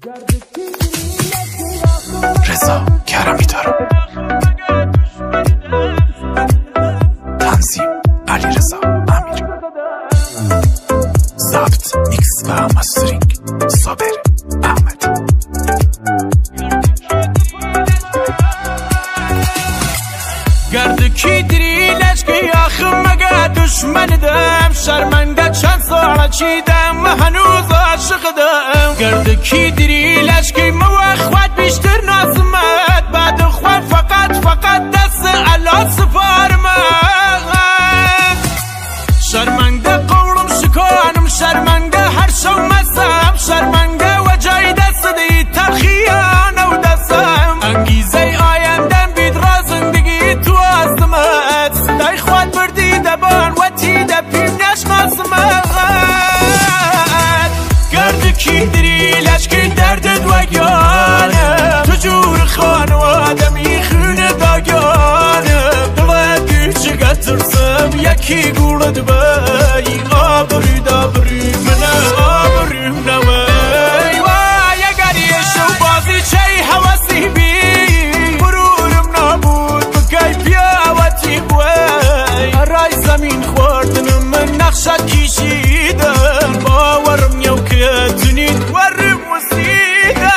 رضا کرمی‌دار، تنظیم علیرضا امیر، ضبط میکس و مسترینگ صابر احمد. گرد کی دری لشکی آخم مگه دشمندم، شرمنده چند ساعت چیدم هنوز عاشقدم. گرد کی دری لشکی موخوت بیشتر نازمت، بعد خواه فقط دست علا سفارمت. شرمنده قولم شکانم، شرمنده هر شو مسم، شرمنده و جای دست دی تلخیانه و دستم. انگیزه آیندم بید را زندگی تو آزمت، صدای خواد بردی دبان و تیده پیم نشناسمت. گرد کی دری لشکی دردت و گیانم، تو جور خانوادمی خونه داگانم. دلت چگه ترسم یکی گولد بای، آبری دابری منه آبریم نوی. وای اگر یه شو بازی چی حواسی بی، برورم نابود بگی پیاوتی بوی. رای زمین خوردنم من نقشت کشیدم، باورم یو که تونید ورم وسیدم.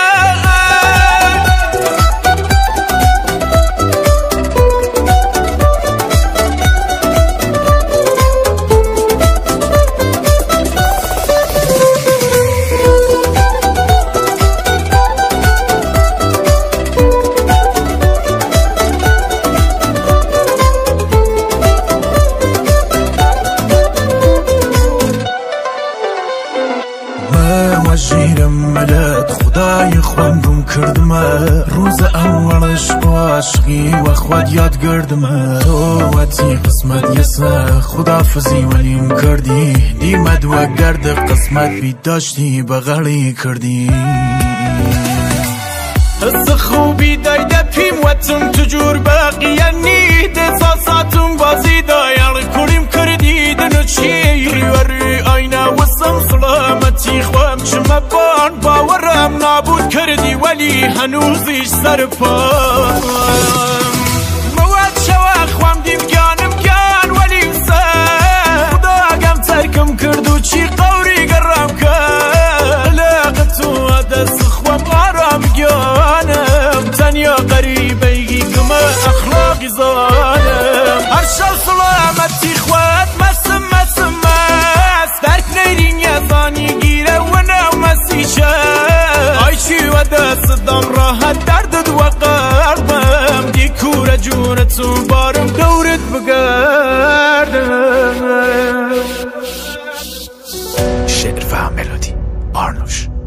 وجیرم ملت خدای خواندم کردمه، روز اولش با عشقی و خود یاد گردمه. تو وتی قسمت یسه خدافزی ولیم کردی، دیمد و گرد قسمت بی داشتی بغلی کردی. از خوبی دایده پیم وطن تجور باقیه نید، احساساتم بازی دایل کلیم کردی دنو چی. ریوری آینه وسم سلامتی خوام چمه بان، باورم نابود کردی ولی هنوزیش سر پام. مواد شوا خوام دیم گانم گان ولی سر، خدا گم ترکم کردو چی قوری گرم کرد. لاغتو دست خوام آرام گانم، تنیا قریبی کم اخلاقی زانم. هر شو سلامتی خواد مسم درک نیرین یزانی گیره و نومسیشه. آی چی و دست دم راحت دردد و قلبم، دی کور جونتو بارم دورت بگردم. شعر و ملودی آرنوش.